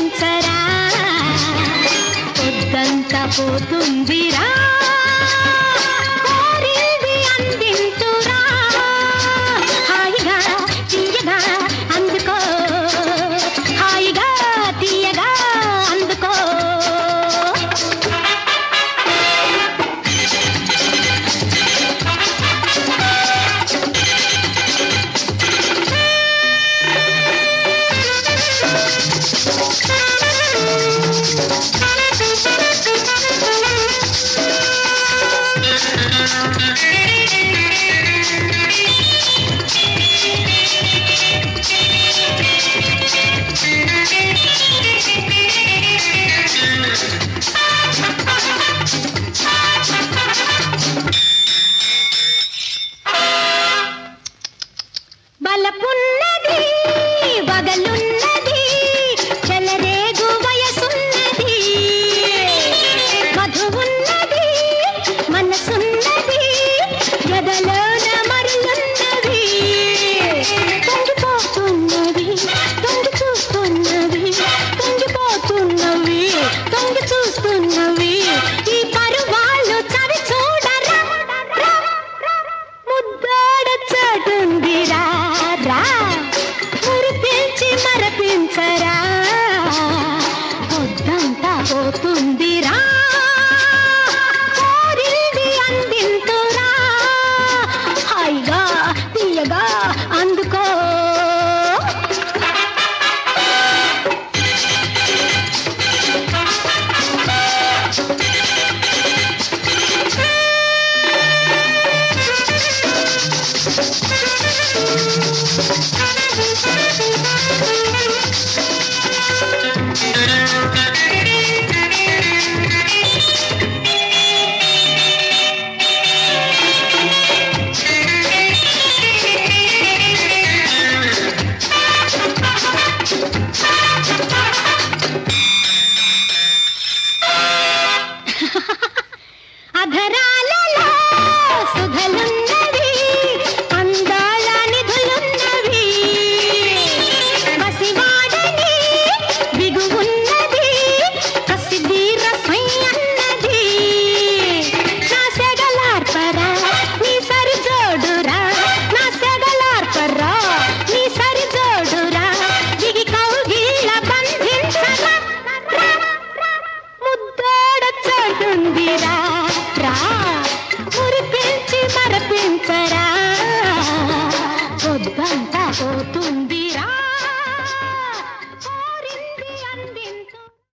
మరపించరా పొద్దంతా పోతుందిరా కోరింది అందింతురా హాయిగా తీయగా అందుకో హాయిగా తీయగా అందుకో బలపున్నది వగలున్నది చెలరేగు వయసున్నది మధువున్నది మనసున్నది ఎదలోన మరులున్నది తొంగిపోతున్నది తొంగి చూస్తున్నవి తొంగిపోతున్నవి తొంగి చూస్తున్నవి ఈ పరువాళ్ళు చవి చూడరా ముద్దాడ చాటుందిరా మురిపించి మరపించరా పొద్దంతా పోతుందిరా కోరింది అందింతురా హాయిగా తీయగా అందుకో అధరాలలో సుధలున్నవి అందాల నిధులున్నవి బసివాడని బిగువున్నది కసిదీర సయ్యన్నది నా సెగలార్పరా నీ సరి జోడురా నా సెగలార్పరా నీ సరి జోడురా దిగి కౌగిళ్ళ బంధించరా ముద్దాడ చాటుందిరా మురిపించి మరపించరా పొద్దంతా పోతుంది